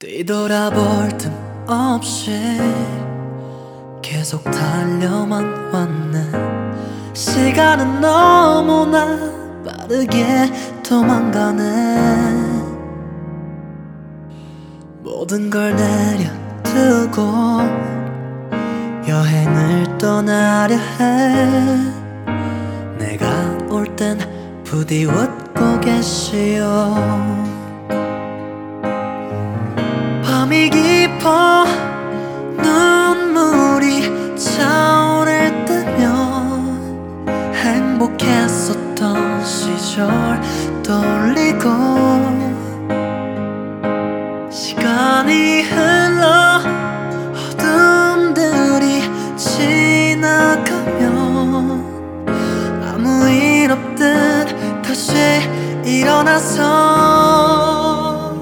뒤돌아볼 틈 없이 계속 달려만 왔네. 시간은 너무나 빠르게 도망가네. 모든 걸 내려두고 여행을 떠나려 해. 내가 올 땐 부디 웃고 계시오. 밤이 깊어 눈물이 차오를 때면 행복했었던 시절 떠올리고, 시간이 흘러 어둠들이 지나가면 아무 일 없듯 다시 일어나서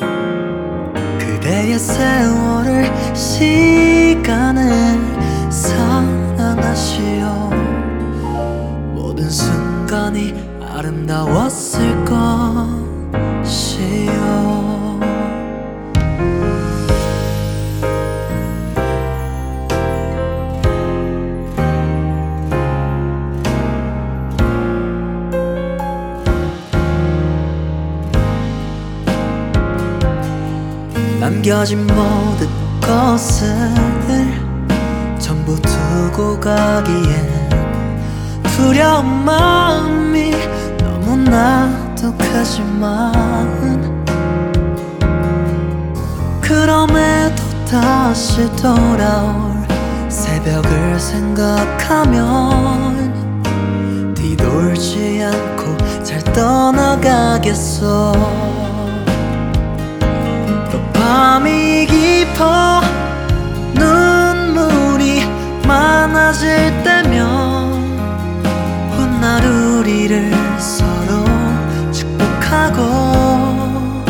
그대의 세월을 시간을 사랑하시오. 모든 순간이 아름다웠을 것이오. 남겨진 모든 것을 전부 두고 가기엔 두려운 마음이 너무나도 크지만, 그럼에도 다시 돌아올 새벽을 생각하면 뒤돌지 않고 잘 떠나가겠어. 밤이 깊어 눈물이 많아질 때면 훗날 우리를 서로 축복하고,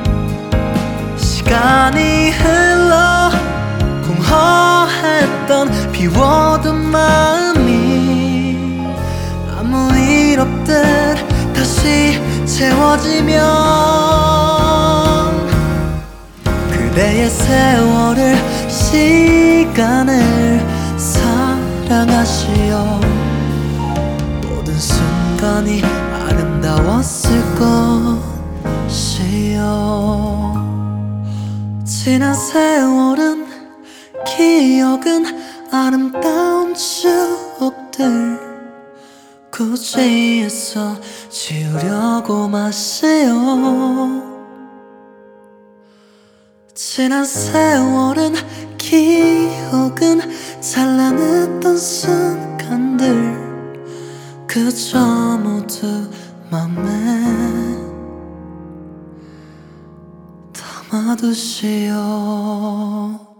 시간이 흘러 공허했던 비워둔 마음이 아무 일 없듯 다시 채워지면 그대의 세월을 시간을 사랑하시오. 모든 순간이 아름다웠을 것이오. 지난 세월은 기억은 아름다운 추억들 굳이 애써 지우려고 마세요. 지난 세월은 기억은 찬란했던 순간들 그저 모두 맘에 담아두시오.